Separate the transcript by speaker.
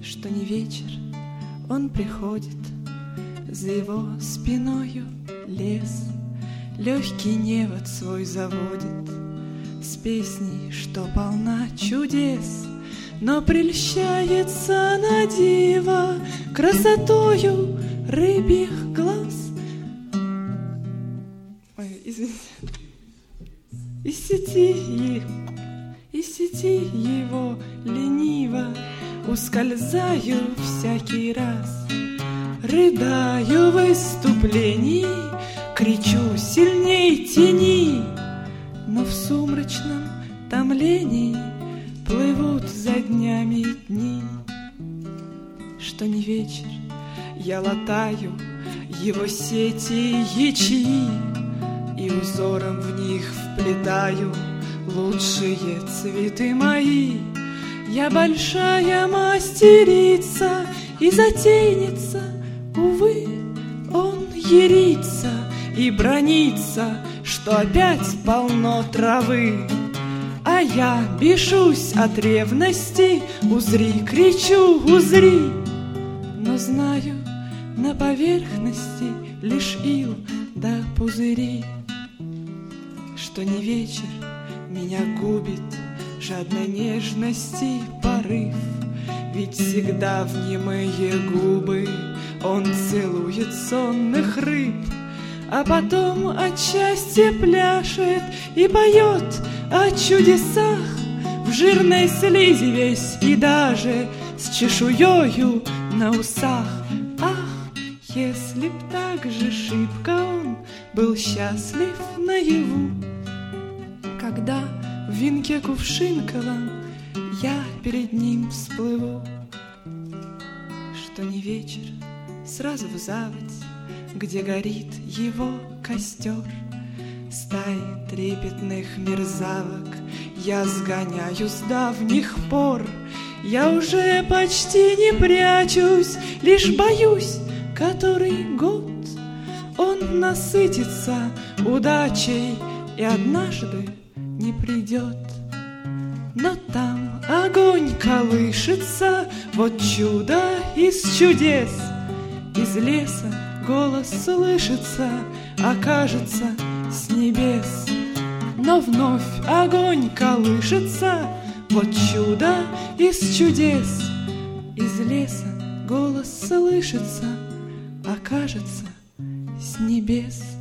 Speaker 1: что не вечер, он приходит, за его спиною лес легкий невод свой заводит с песней, что полна чудес, но прельщается на диво красотою рыбьих глаз. Ой, извините. Из сети его лениво ускользаю всякий раз, рыдаю в выступлении, кричу сильней тени, но в сумрачном томлении плывут за днями дни. Что не вечер, я латаю его сети ячеи, и узором в них вплетаю лучшие цветы мои. Я большая мастерица и затейница, увы, он ярится и бранится, что опять полно травы. А я бешусь от ревности, узри, кричу, узри, но знаю, на поверхности лишь ил да пузыри. Что не вечер, меня губит жадной нежности порыв, ведь всегда в немые губы он целует сонных рыб, а потом от счастья пляшет и поет о чудесах в жирной слизи весь и даже с чешуёю на усах. Ах, если б так же шибко он был счастлив наяву, когда в венке кувшинковом я перед ним всплыву. Что не вечер, сразу в заводь, где горит его костер, стаи трепетных мерзавок я сгоняю с давних пор. Я уже почти не прячусь, лишь боюсь, который год он насытится удачей и однажды не придет. Но там огонь колышется, вот чудо из чудес. Из леса голос слышится, окажется с небес. Но вновь огонь колышется, вот чудо из чудес. Из леса голос слышится, окажется с небес.